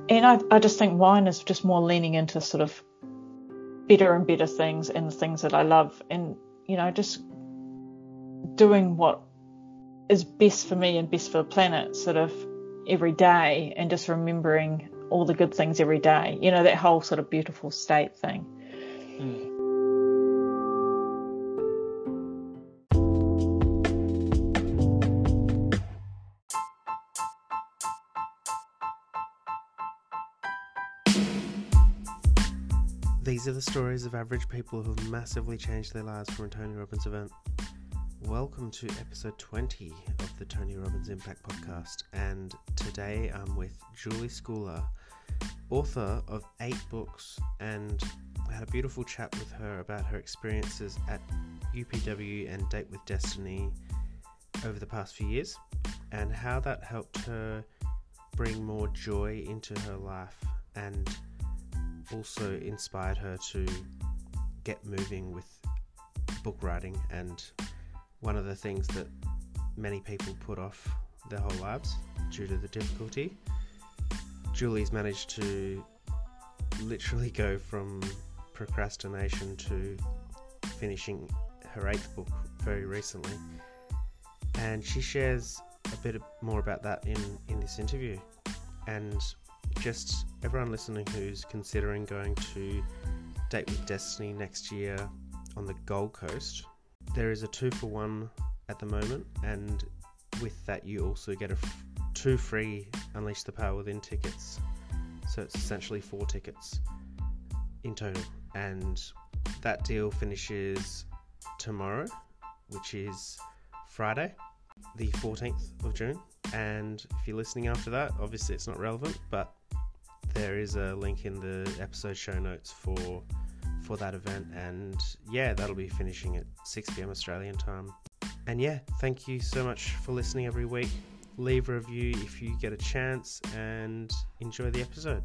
I just think wine is just more leaning into sort of better and better things and the things that I love, and just doing what is best for me and best for the planet sort of every day, and just remembering all the good things every day, that whole sort of beautiful state thing. These are the stories of average people who have massively changed their lives from a Tony Robbins event. Welcome to episode 20 of the Tony Robbins Impact Podcast, and today I'm with Julie Schooler, author of 8 books, and I had a beautiful chat with her about her experiences at UPW and Date with Destiny over the past few years, and how that helped her bring more joy into her life and also inspired her to get moving with book writing, and one of the things that many people put off their whole lives due to the difficulty. Julie's managed to literally go from procrastination to finishing her 8th book very recently, and she shares a bit more about that in this interview. And just everyone listening who's considering going to Date with Destiny next year on the Gold Coast, there is a 2-for-1 at the moment, and with that you also get 2 free Unleash the Power Within tickets, so it's essentially 4 tickets in total, and that deal finishes tomorrow, which is Friday the 14th of June. And if you're listening after that, obviously it's not relevant, but there is a link in the episode show notes for that event, and that'll be finishing at 6 p.m. Australian time. And thank you so much for listening every week. Leave a review if you get a chance, and enjoy the episode.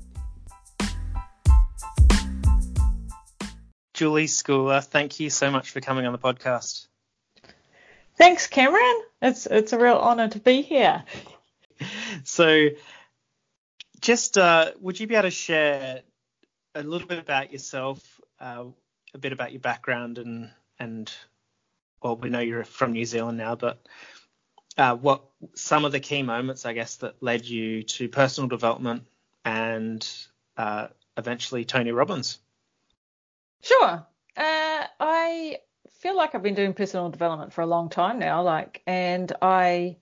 Julie Schooler, thank you so much for coming on the podcast. Thanks, Cameron. It's a real honour to be here. So, just would you be able to share a little bit about yourself, a bit about your background, and well, we know you're from New Zealand now, but what some of the key moments, I guess, that led you to personal development and eventually Tony Robbins? Sure. I feel like I've been doing personal development for a long time now, and I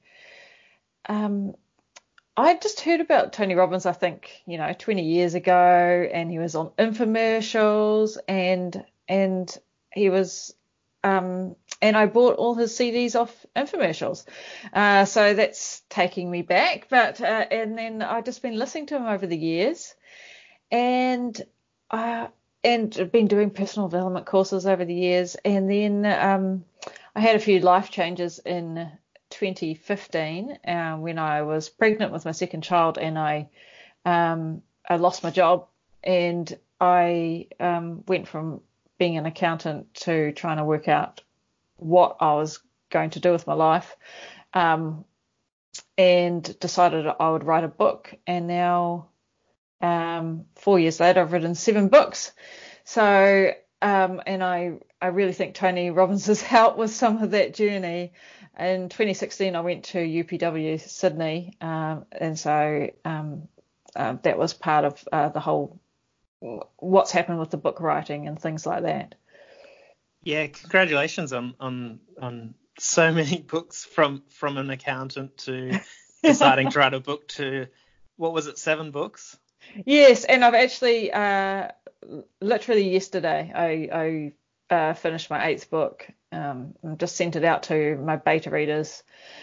just heard about Tony Robbins, I think, 20 years ago, and he was on infomercials, and he was, and I bought all his CDs off infomercials. So that's taking me back, but, and then I've just been listening to him over the years, and I've been doing personal development courses over the years. And then, I had a few life changes in 2015 when I was pregnant with my second child, and I lost my job, and I went from being an accountant to trying to work out what I was going to do with my life, and decided I would write a book. And now 4 years later I've written 7 books. So and I really think Tony Robbins has helped with some of that journey. In 2016, I went to UPW Sydney, and so that was part of the whole what's happened with the book writing and things like that. Yeah, congratulations on so many books, from an accountant to deciding to write a book to, what was it, 7 books? Yes, and I've actually literally yesterday I finished my 8th book. And just sent it out to my beta readers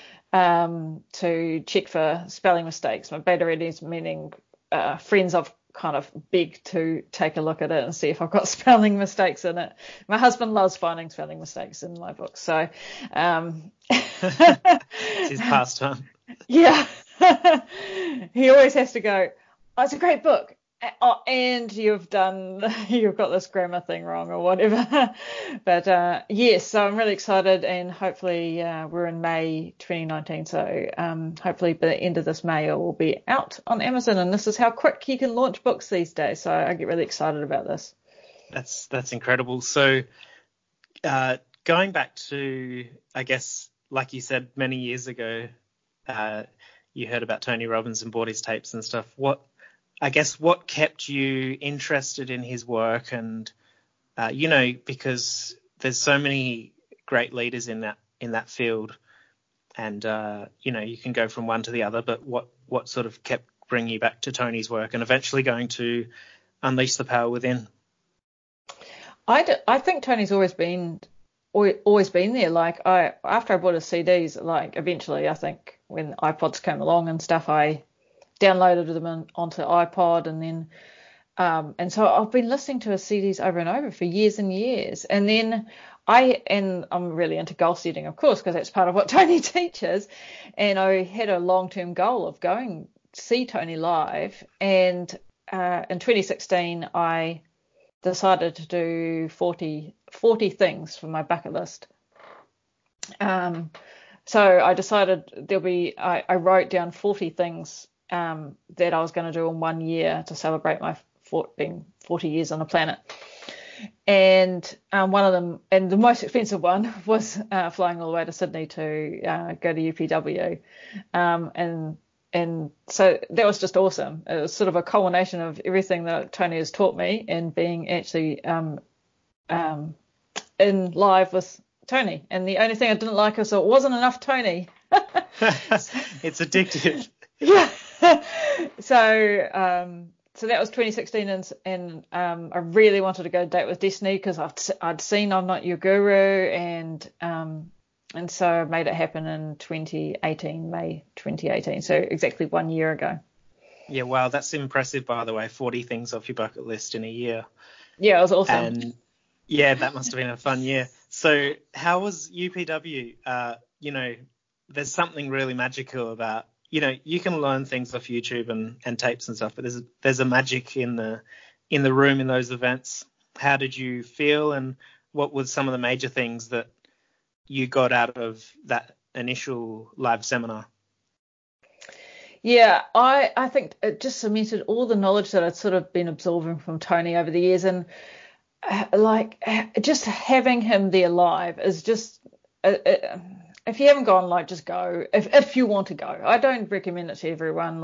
to check for spelling mistakes. My beta readers meaning friends I've kind of begged to take a look at it and see if I've got spelling mistakes in it. My husband loves finding spelling mistakes in my books, so it's his pastime. Yeah. He always has to go, oh, it's a great book. And you've got this grammar thing wrong or whatever. But yes, so I'm really excited, and hopefully we're in May 2019. So hopefully by the end of this May, it will be out on Amazon. And this is how quick you can launch books these days. So I get really excited about this. That's incredible. So going back to, I guess, like you said, many years ago, you heard about Tony Robbins and bought his tapes and stuff. What kept you interested in his work? And because there's so many great leaders in that field, and you can go from one to the other. But what sort of kept bringing you back to Tony's work and eventually going to Unleash the Power Within? I think Tony's always been there. Like after I bought his CDs, like eventually I think when iPods came along and stuff, I downloaded them onto iPod, and then and so I've been listening to his CDs over and over for years and years. And then I'm really into goal setting, of course, because that's part of what Tony teaches. And I had a long-term goal of going to see Tony live. And in 2016, I decided to do 40 things for my bucket list. So I decided I wrote down 40 things that I was going to do in 1 year to celebrate my being 40 years on the planet. And one of them, and the most expensive one, was flying all the way to Sydney to go to UPW. And so that was just awesome. It was sort of a culmination of everything that Tony has taught me, and being actually in live with Tony. And the only thing I didn't like was it wasn't enough Tony. It's addictive. Yeah. So that was 2016, and I really wanted to go Date with Destiny because I'd seen I'm Not Your Guru, and so I made it happen in May 2018, so exactly 1 year ago. Yeah, wow, that's impressive, by the way, 40 things off your bucket list in a year. Yeah, it was awesome. And yeah, that must have been a fun year. So how was UPW? There's something really magical about, you can learn things off YouTube and tapes and stuff, but there's a magic in the room in those events. How did you feel, and what were some of the major things that you got out of that initial live seminar? Yeah, I think it just cemented all the knowledge that I'd sort of been absorbing from Tony over the years, and just having him there live is just if you haven't gone, like, just go if you want to go. I don't recommend it to everyone,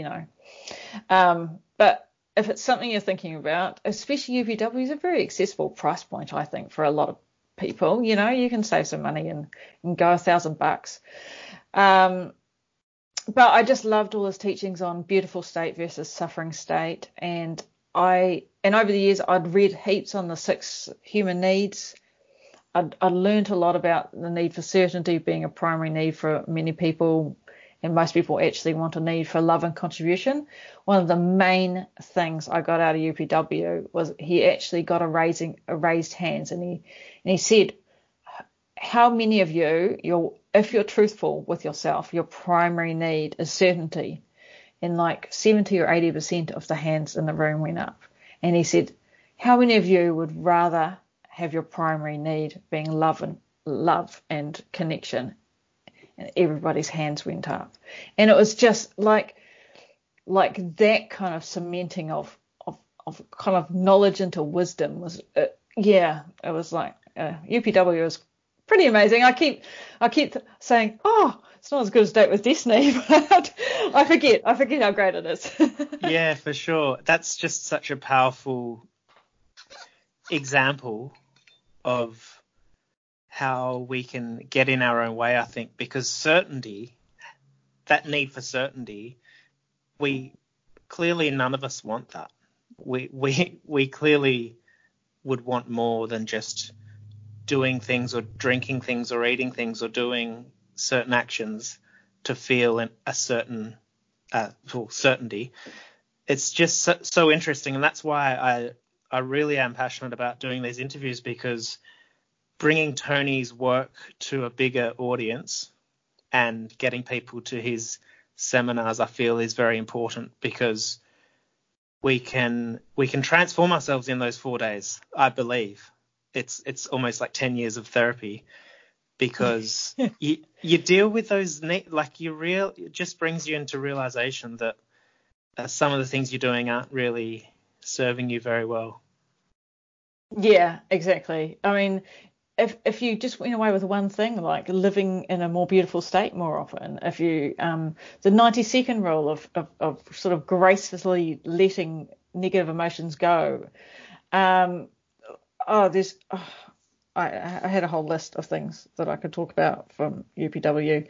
but if it's something you're thinking about, especially UPW is a very accessible price point, I think, for a lot of people. You can save some money and go $1,000. But I just loved all his teachings on beautiful state versus suffering state, and over the years I'd read heaps on the 6 human needs. I'd learned a lot about the need for certainty being a primary need for many people, and most people actually want a need for love and contribution. One of the main things I got out of UPW was he actually got a raised hands, and he said, how many of you, if you're truthful with yourself, your primary need is certainty? And like 70 or 80% of the hands in the room went up. And he said, how many of you would rather have your primary need being love and connection? And everybody's hands went up. And it was just like that kind of cementing of kind of knowledge into wisdom was, it was like UPW was pretty amazing. I keep saying, oh, it's not as good as Date with Destiny, but I forget how great it is. Yeah, for sure. That's just such a powerful example of how we can get in our own way, I think, because certainty, that need for certainty, we clearly, none of us want that. We clearly would want more than just doing things or drinking things or eating things or doing certain actions to feel a certain certainty. It's just so interesting, and that's why I really am passionate about doing these interviews, because bringing Tony's work to a bigger audience and getting people to his seminars, I feel, is very important, because we can transform ourselves in those 4 days. I believe it's almost like 10 years of therapy, because you deal with those it just brings you into realization that some of the things you're doing aren't really serving you very well. Yeah, exactly. I mean, if you just went away with one thing, like living in a more beautiful state more often, if you the 90-second rule of sort of gracefully letting negative emotions go. I had a whole list of things that I could talk about from UPW.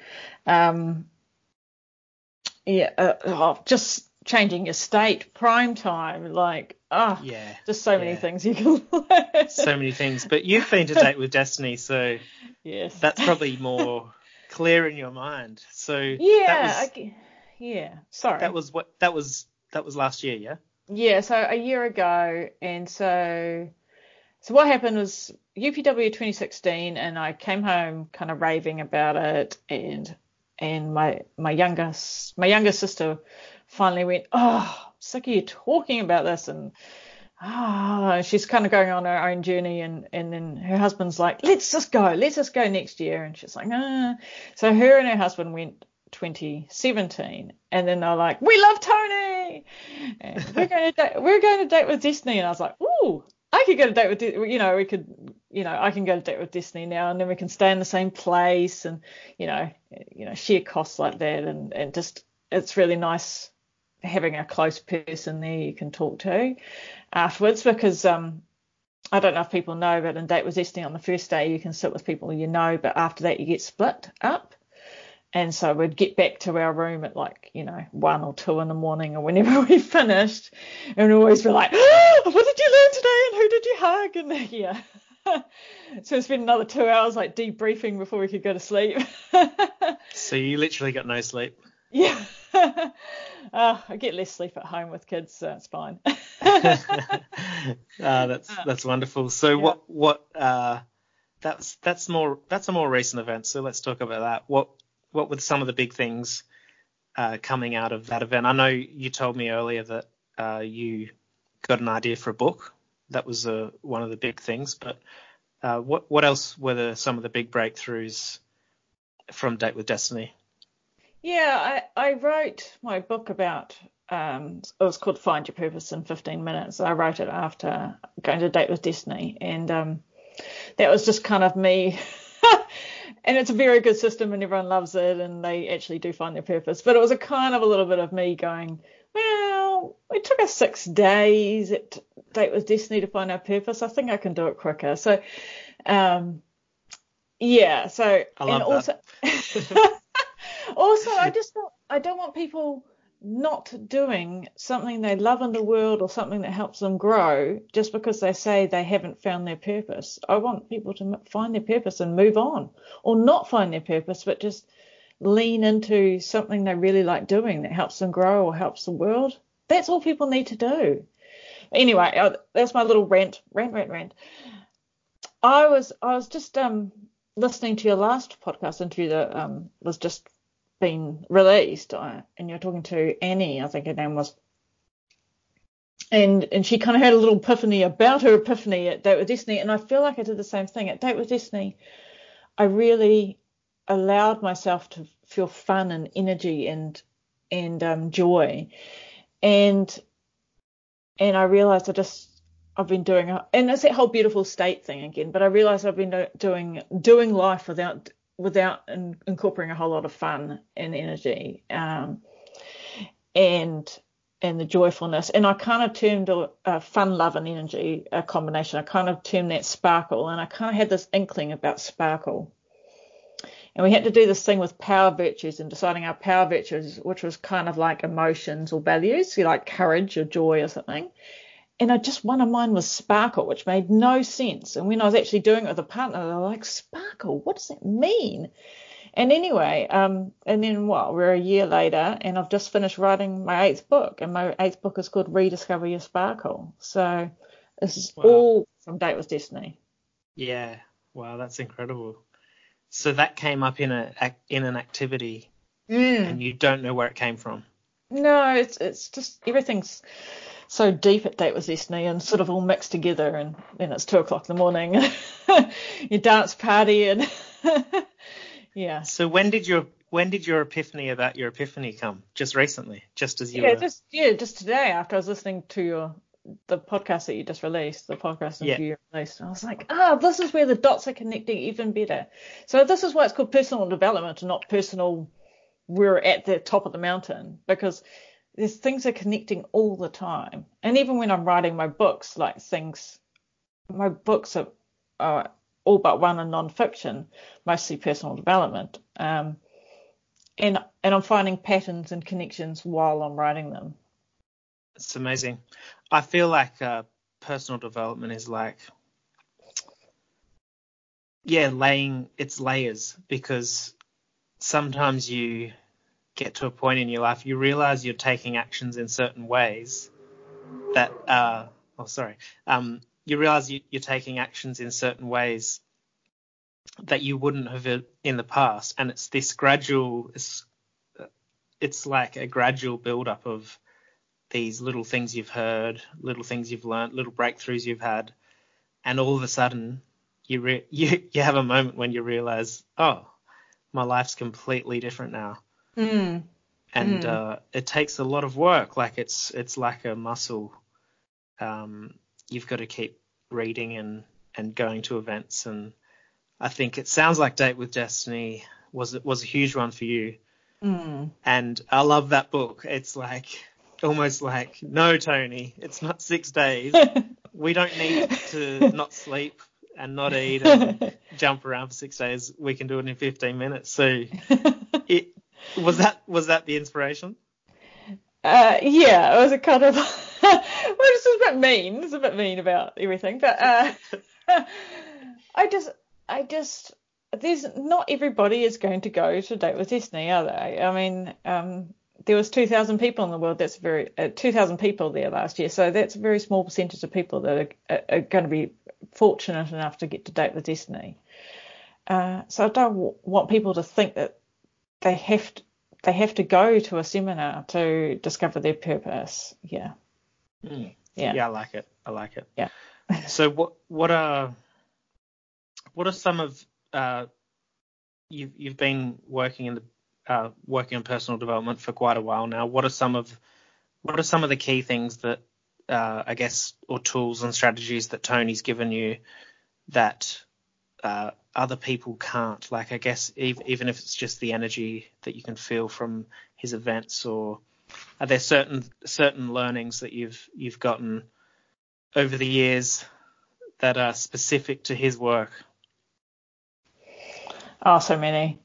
Just changing your state, prime time, just so many things you can learn. So many things. But you've been to Date with Destiny, so yes, that's probably more clear in your mind. So sorry. That was last year, yeah? Yeah, so a year ago, and so what happened was UPW 2016, and I came home kind of raving about it, and my younger sister finally went, "Oh, I'm sick of you talking about this," and she's kind of going on her own journey, and then her husband's like, let's just go next year, and she's like, ah. So her and her husband went 2017, and then they're like, we love Tony, and we're going to Date with Destiny, and I was like, ooh, I could go to Date with, I can go to Date with Destiny now, and then we can stay in the same place, and share costs like that, and just it's really nice having a close person there you can talk to afterwards, because I don't know if people know, but in Date with Destiny on the first day you can sit with people but after that you get split up. And so we'd get back to our room at 1 or 2 in the morning or whenever we finished, and we'd always be like, what did you learn today and who did you hug? And so we spent another 2 hours debriefing before we could go to sleep. So you literally got no sleep? Yeah. I get less sleep at home with kids, so it's fine. That's wonderful. So yeah. That's a more recent event. So let's talk about that. What were some of the big things coming out of that event? I know you told me earlier that you got an idea for a book. That was one of the big things. But what else were some of the big breakthroughs from Date with Destiny? Yeah, I wrote my book about, it was called Find Your Purpose in 15 Minutes. I wrote it after going to Date with Destiny, and that was just kind of me. And it's a very good system and everyone loves it and they actually do find their purpose. But it was a little bit of me going, well, it took us 6 days at Date with Destiny to find our purpose. I think I can do it quicker. So, I love that. Also, I don't want people not doing something they love in the world or something that helps them grow just because they say they haven't found their purpose. I want people to find their purpose and move on, or not find their purpose, but just lean into something they really like doing that helps them grow or helps the world. That's all people need to do. Anyway, that's my little rant. I was just listening to your last podcast interview that was just been released, and you're talking to Annie, I think her name was, and she kind of had a little epiphany about her epiphany at Date with Destiny, and I feel like I did the same thing at Date with Destiny. I really allowed myself to feel fun and energy and joy, and I realized I've been doing, and it's that whole beautiful state thing again, but I realized I've been doing life without incorporating a whole lot of fun and energy, and the joyfulness. And I kind of termed fun, love, and energy a combination. I kind of termed that sparkle, and I kind of had this inkling about sparkle. And we had to do this thing with power virtues and deciding our power virtues, which was kind of like emotions or values, like courage or joy or something. And one of mine was sparkle, which made no sense. And when I was actually doing it with a partner, they were like, sparkle, what does that mean? And anyway, and then we're a year later, and I've just finished writing my 8th book, and my 8th book is called Rediscover Your Sparkle. So this is all from Date with Destiny. Yeah, wow, that's incredible. So that came up in an activity, and you don't know where it came from. No, it's just everything's so deep at Date with Destiny and sort of all mixed together, and then it's 2 o'clock in the morning. You dance party and yeah. So when did your epiphany about your epiphany come? Just recently, just as you were. Just today after I was listening to the podcast that you just released, the podcast interview you released. I was like, this is where the dots are connecting even better. So this is why it's called personal development and not personal. We're at the top of the mountain, because there's things are connecting all the time. And even when I'm writing my books, my books are all but one are non-fiction, mostly personal development. And I'm finding patterns and connections while I'm writing them. It's amazing. I feel like personal development is like, laying its layers, because sometimes you get to a point in your life, you realize you're taking actions in certain ways that you realize you're taking actions in certain ways that you wouldn't have in the past, and it's this gradual, it's like a gradual build-up of these little things you've heard, little things you've learned, little breakthroughs you've had, and all of a sudden you have a moment when you realize, oh, my life's completely different now. And it takes a lot of work. Like it's like a muscle. You've got to keep reading and going to events, and I think it sounds like Date with Destiny was a huge one for you. And I love that book. It's like almost like, no, Tony, it's not 6 days. We don't need to not sleep and not eat and jump around for 6 days. We can do it in 15 minutes. So was that the inspiration? It was a kind of well, it's a bit mean. It's a bit mean about everything, but I just there's not everybody is going to go to Date with Destiny, are they? I mean, there was 2,000 people in the world. That's 2,000 people there last year. So that's a very small percentage of people that are going to be fortunate enough to get to Date with Destiny. So I don't want people to think that they have to go to a seminar to discover their purpose. Yeah. Yeah, I like it. Yeah. So what are some of you've been working working on personal development for quite a while now. What are some of the key things that I guess, or tools and strategies that Tony's given you that other people can't? Like, I guess even if it's just the energy that you can feel from his events, or are there certain learnings that you've gotten over the years that are specific to his work? Oh, so many.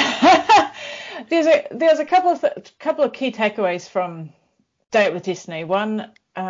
There's a couple of key takeaways from Date with Destiny. One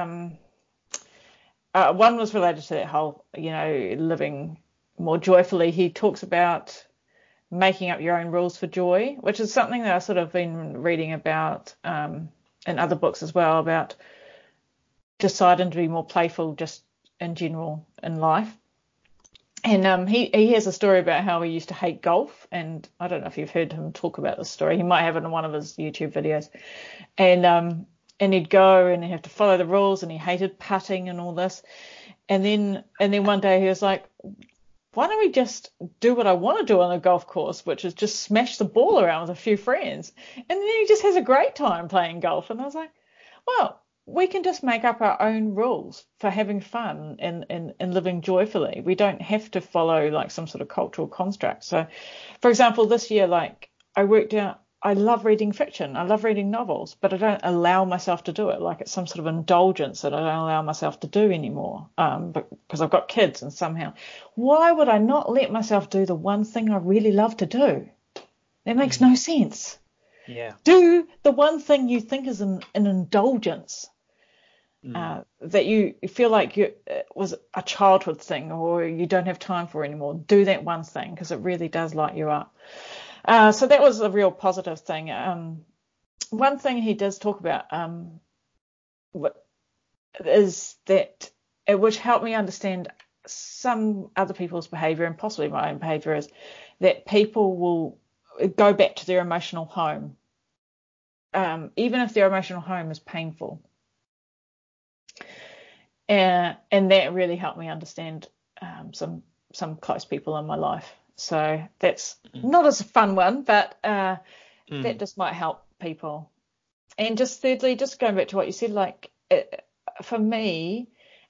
was related to that whole, living more joyfully. He talks about making up your own rules for joy, which is something that I've sort of been reading about in other books as well, about deciding to be more playful just in general in life. And he has a story about how he used to hate golf, and I don't know if you've heard him talk about this story. He might have it in one of his YouTube videos. And he'd go and he'd have to follow the rules, and he hated putting and all this. And then one day he was like, why don't we just do what I want to do on a golf course, which is just smash the ball around with a few friends. And then he just has a great time playing golf. And I was like, well, we can just make up our own rules for having fun and living joyfully. We don't have to follow like some sort of cultural construct. So, for example, this year, like I worked out, I love reading fiction. I love reading novels, but I don't allow myself to do it. Like it's some sort of indulgence that I don't allow myself to do anymore because I've got kids, and somehow, why would I not let myself do the one thing I really love to do? That makes no sense. Yeah. Do the one thing you think is an indulgence that you feel like it was a childhood thing or you don't have time for anymore. Do that one thing because it really does light you up. So that was a real positive thing. One thing he does talk about is that which helped me understand some other people's behaviour and possibly my own behaviour, is that people will go back to their emotional home, even if their emotional home is painful. And that really helped me understand some close people in my life. So that's not as a fun one, but that just might help people. And just thirdly, just going back to what you said, like for me,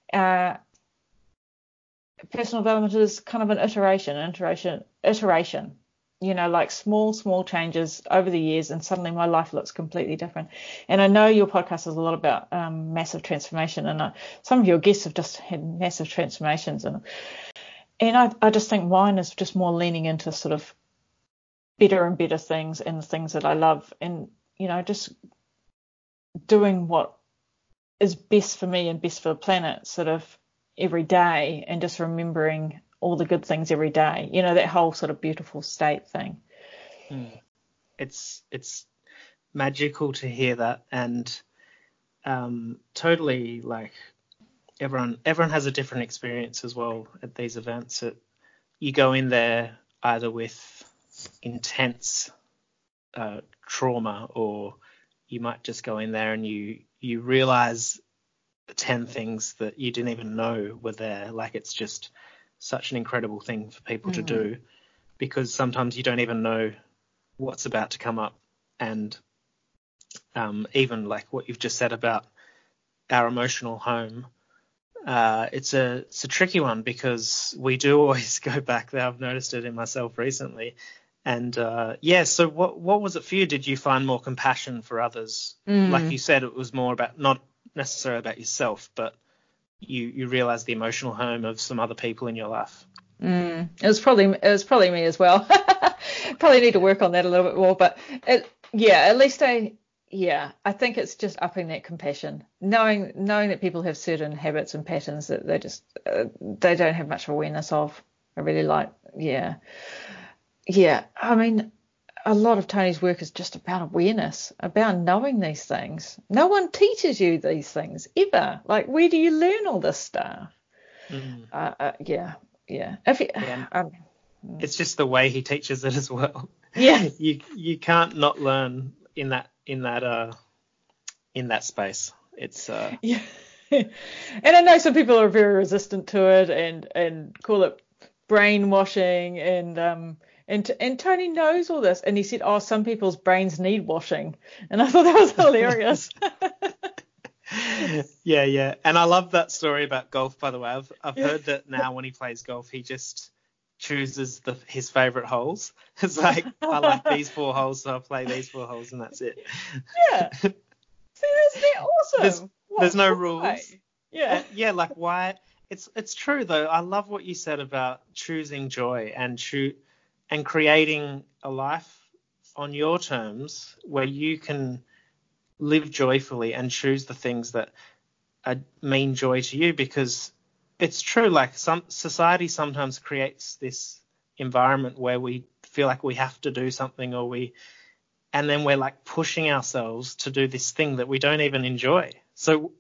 personal development is kind of an iteration, like small changes over the years, and suddenly my life looks completely different. And I know your podcast is a lot about massive transformation, and some of your guests have just had massive transformations, and I just think mine is just more leaning into sort of better and better things and the things that I love, and just doing what is best for me and best for the planet sort of every day, and just remembering all the good things every day, that whole sort of beautiful state thing. It's magical to hear that, and totally, like, everyone has a different experience as well at these events. You go in there either with intense trauma, or you might just go in there and you realize 10 things that you didn't even know were there. Like, it's just such an incredible thing for people to do, because sometimes you don't even know what's about to come up. And even like what you've just said about our emotional home, it's a tricky one, because we do always go back there. I've noticed it in myself recently. And so what was it for you? Did you find more compassion for others? Like you said, it was more about, not necessarily about yourself, but you realize the emotional home of some other people in your life. It was probably me as well. Probably need to work on that a little bit more, but at least I think it's just upping that compassion, knowing that people have certain habits and patterns that they don't have much awareness of. I really like, I mean, a lot of Tony's work is just about awareness, about knowing these things. No one teaches you these things ever. Like, where do you learn all this stuff? It's just the way he teaches it as well. Yeah, you can't not learn in that space. It's and I know some people are very resistant to it and call it brainwashing, and Tony knows all this, and he said, some people's brains need washing, and I thought that was hilarious. Yeah, and I love that story about golf, by the way. I've heard that now when he plays golf, he just chooses his favorite holes. It's like, I like these 4 holes, so I'll play these 4 holes, and that's it. Yeah. See, that's awesome. There's no rules. Yeah. Yeah, like, why? It's true though. I love what you said about choosing joy and creating a life on your terms, where you can live joyfully and choose the things that mean joy to you. Because it's true, like, some society sometimes creates this environment where we feel like we have to do something, and then we're like pushing ourselves to do this thing that we don't even enjoy. So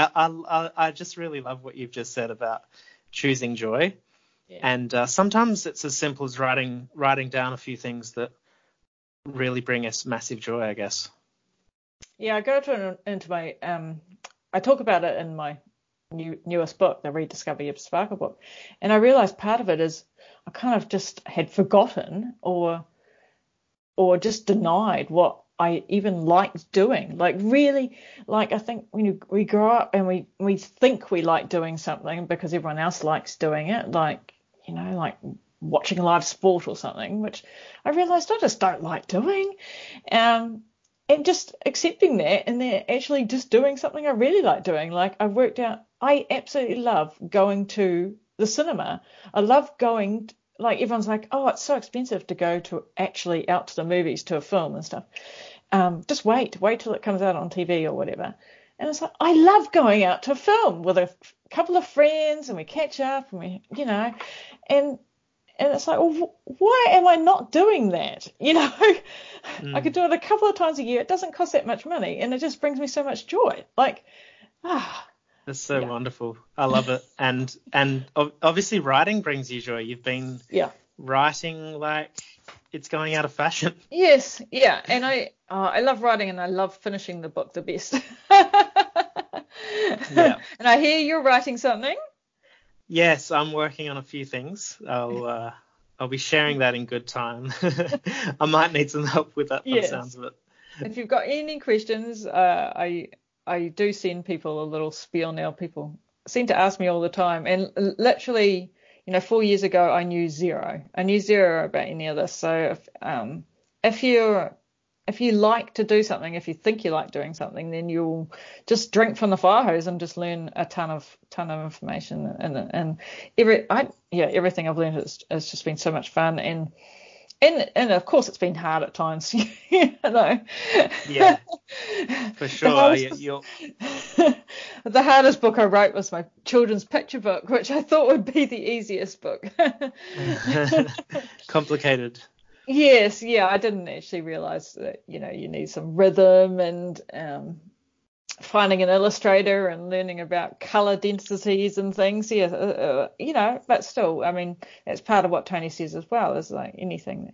I just really love what you've just said about choosing joy. Yeah. And sometimes it's as simple as writing down a few things that really bring us massive joy, I guess. Yeah, I go into my I talk about it in my newest book, the Rediscover Your Sparkle book, and I realized part of it is I kind of just had forgotten or just denied what I even liked doing. Like, really, like, I think when we grow up and we think we like doing something because everyone else likes doing it, like, like watching live sport or something, which I realized I just don't like doing. And just accepting that, and then actually just doing something I really like doing. Like, I've worked out, I absolutely love going to the cinema. I love going, like, everyone's like, oh, it's so expensive to go to actually out to the movies, to a film and stuff. Just wait till it comes out on TV or whatever. And it's like, I love going out to a film with a couple of friends, and we catch up, and we, and it's like, well, why am I not doing that? I could do it a couple of times a year. It doesn't cost that much money, and it just brings me so much joy. Like, that's so wonderful. I love it. And obviously writing brings you joy. You've been writing like it's going out of fashion. Yes, yeah. And I love writing, and I love finishing the book the best. Yeah. And I hear you're writing something. Yes, I'm working on a few things. I'll be sharing that in good time. I might need some help with that, by the Yes. sounds of it. If you've got any questions, I do send people a little spiel now. People seem to ask me all the time, and literally, 4 years ago, I knew zero. I knew zero about any of this. So if you like to do something, if you think you like doing something, then you'll just drink from the fire hose and just learn a ton of information. And everything I've learned has just been so much fun. And of course it's been hard at times, Yeah, for sure. The hardest book I wrote was my children's picture book, which I thought would be the easiest book. Complicated. Yes, yeah, I didn't actually realize that, you need some rhythm and finding an illustrator and learning about color densities and things. Yeah, but still, I mean, that's part of what Tony says as well, is like anything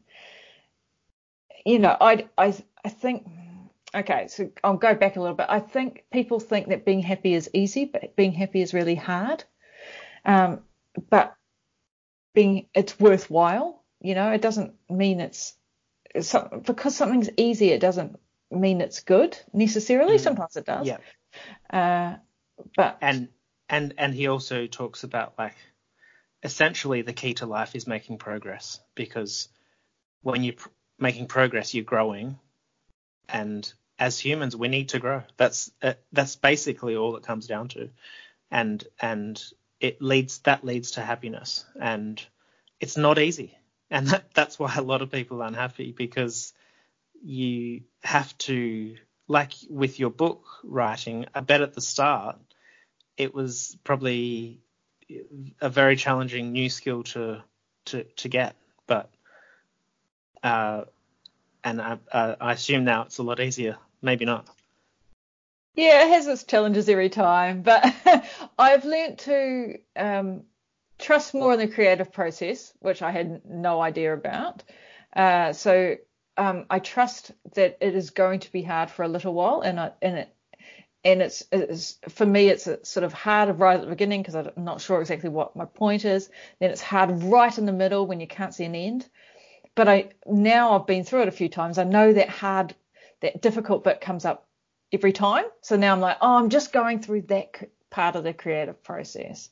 that, I think, okay, so I'll go back a little bit. I think people think that being happy is easy, but being happy is really hard. But it's worthwhile. It doesn't mean because something's easy, it doesn't mean it's good necessarily. Sometimes it does. Yeah. But and he also talks about, like, essentially the key to life is making progress, because when you're making progress, you're growing, and as humans, we need to grow. That's basically all it comes down to, and that leads to happiness, and it's not easy. And that's why a lot of people are unhappy, because you have to, like with your book writing, I bet at the start it was probably a very challenging new skill to get. But I assume now it's a lot easier. Maybe not. Yeah, it has its challenges every time. But I've learnt to trust more in the creative process, which I had no idea about. So I trust that it is going to be hard for a little while, and it's for me, it's sort of hard right at the beginning because I'm not sure exactly what my point is. Then it's hard right in the middle when you can't see an end. But I've been through it a few times. I know that difficult bit comes up every time. So now I'm like, I'm just going through that part of the creative process.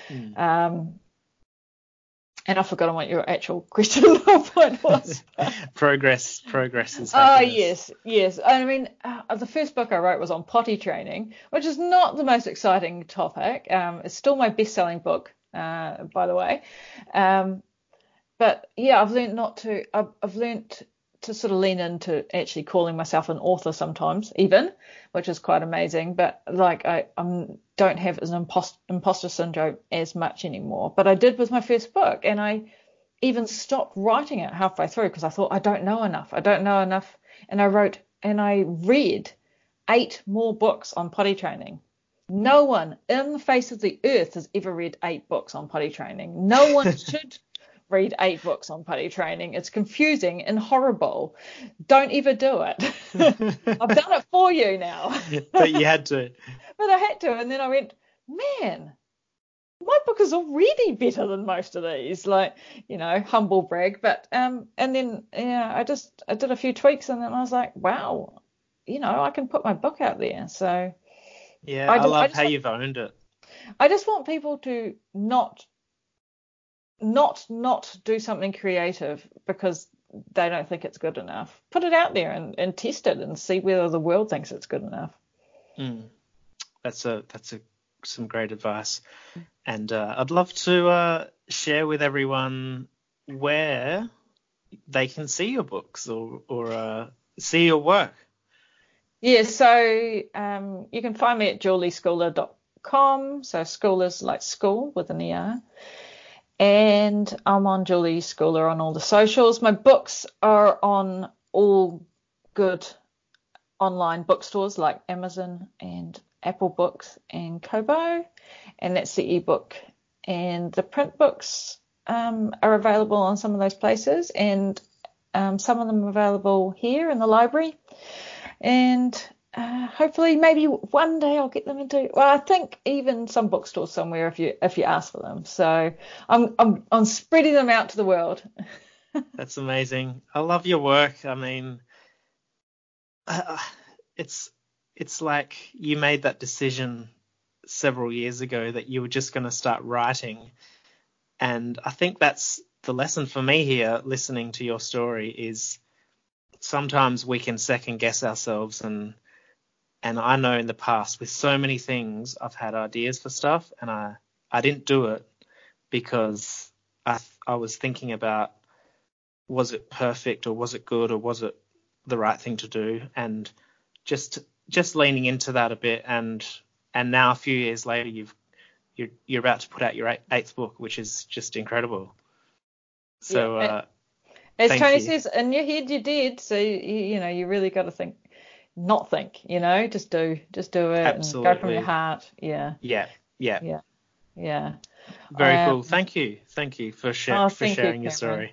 And I've forgotten what your actual question point was. Progress is happiness. Oh, yes. I mean, the first book I wrote was on potty training, which is not the most exciting topic. It's still my best-selling book, by the way. But yeah, I've learned to sort of lean into actually calling myself an author sometimes, even, which is quite amazing. But like I don't have an imposter syndrome as much anymore. But I did with my first book, and I even stopped writing it halfway through because I thought I don't know enough, and I read 8 more books on potty training. No one in the face of the earth has ever read 8 books on potty training. No one should read 8 books on potty training. It's confusing and horrible. Don't ever do it. I've done it for you now. But you had to. But I had to, and then I went, man, my book is already better than most of these. Like, humble brag. But and then I did a few tweaks, and then I was like, wow, I can put my book out there. So yeah, I love how you've owned it. I just want people to not do something creative because they don't think it's good enough. Put it out there and test it and see whether the world thinks it's good enough. That's some great advice, and I'd love to share with everyone where they can see your books or see your work. Yeah, so you can find me at julieschooler.com. So school is like school with an ER. And I'm on Julie Schooler on all the socials. My books are on all good online bookstores like Amazon and Apple Books and Kobo, and that's the ebook. And the print books are available on some of those places, and some of them are available here in the library. And hopefully maybe one day I'll get them into. Well, I think even some bookstores somewhere if you ask for them. So I'm spreading them out to the world. That's amazing. I love your work. I mean, it's like you made that decision several years ago that you were just going to start writing, and I think that's the lesson for me here. Listening to your story is sometimes we can second guess ourselves, and I know in the past with so many things I've had ideas for stuff and I didn't do it because I was thinking about, was it perfect or was it good or was it the right thing to do, and just leaning into that a bit, and now a few years later you're about to put out your eighth book, which is just incredible. So as Tony you. says, in your head you did, so you really got to not think, just do it. Absolutely. And go from your heart. Yeah. Very cool. Thank you for sharing your story.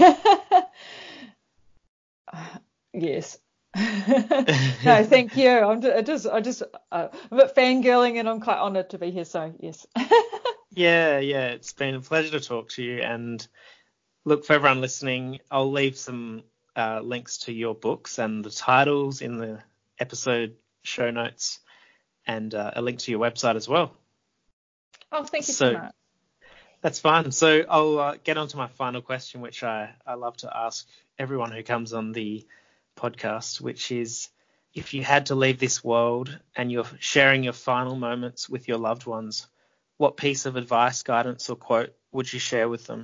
Yes. No, thank you. I'm just a bit fangirling, and I'm quite honoured to be here. So yes. Yeah. It's been a pleasure to talk to you. And look, for everyone listening, I'll leave some links to your books and the titles in the episode show notes, and a link to your website as well. Oh, thank you so much. That's fine. So I'll get on to my final question, which I love to ask everyone who comes on the podcast, which is, if you had to leave this world and you're sharing your final moments with your loved ones, what piece of advice, guidance, or quote would you share with them?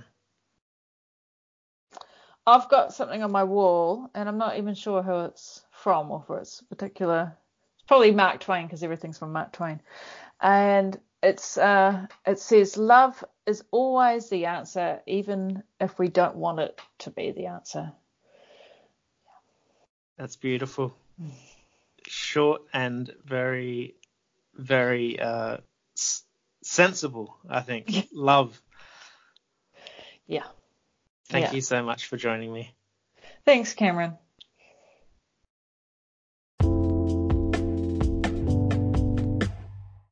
I've got something on my wall, and I'm not even sure who it's from or for its particular. It's probably Mark Twain, because everything's from Mark Twain, and it says, "Love is always the answer, even if we don't want it to be the answer." That's beautiful. Short and very, very sensible, I think. Love. Yeah. Thank you so much for joining me. Thanks, Cameron.